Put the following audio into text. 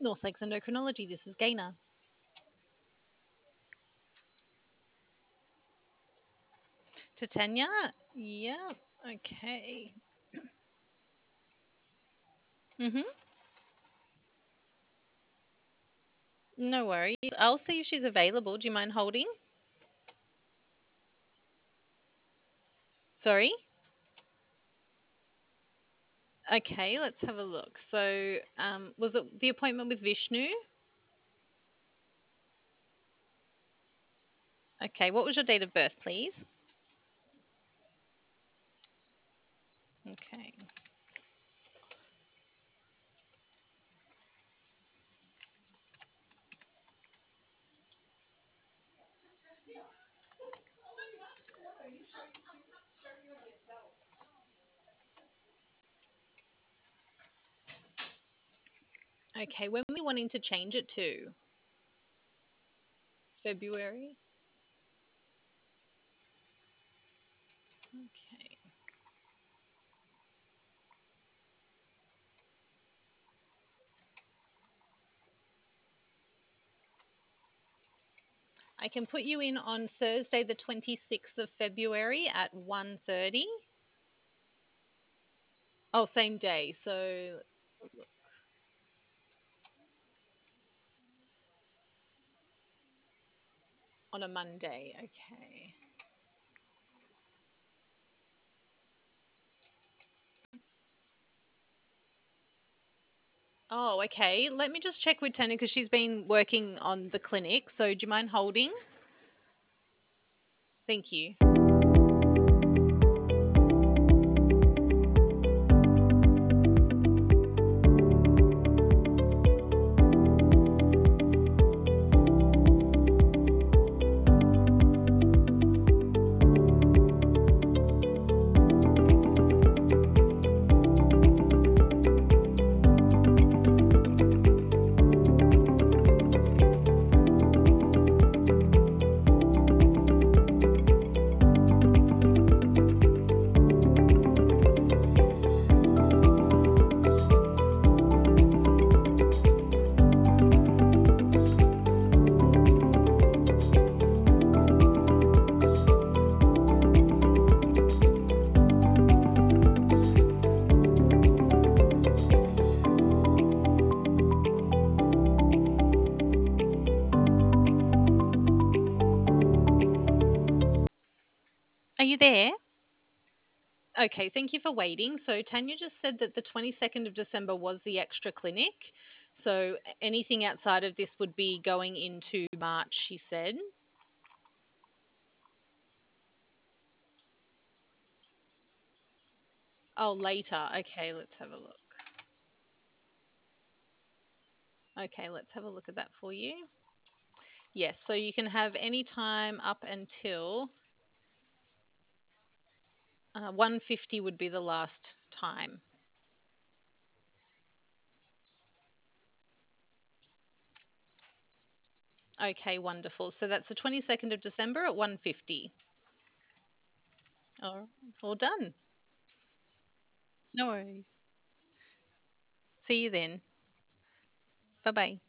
North Lakes Endocrinology, this is Gaina. To Tanya? Yeah, okay. Mm-hmm. No worries. I'll see if she's available. Do you mind holding? Sorry? Okay, let's have a look. So, was it the appointment with Vishnu? Okay, what was your date of birth, please? Okay. Okay, when were we wanting to change it to? February? Okay. I can put you in on Thursday the 26th of February at 1:30. Oh, same day. So on a Monday. Okay. Oh, okay. Let me just check with Tanya because she's been working on the clinic. So do you mind holding? Thank you. Are you there? Okay, thank you for waiting. So Tanya just said that the 22nd of December was the extra clinic. So anything outside of this would be going into March, she said. Oh, later. Okay, let's have a look. Okay, let's have a look at that for you. Yes, so you can have any time up until 1:50 would be the last time. Okay, wonderful. So that's the 22nd of December at 1:50. All done. No worries. See you then. Bye bye.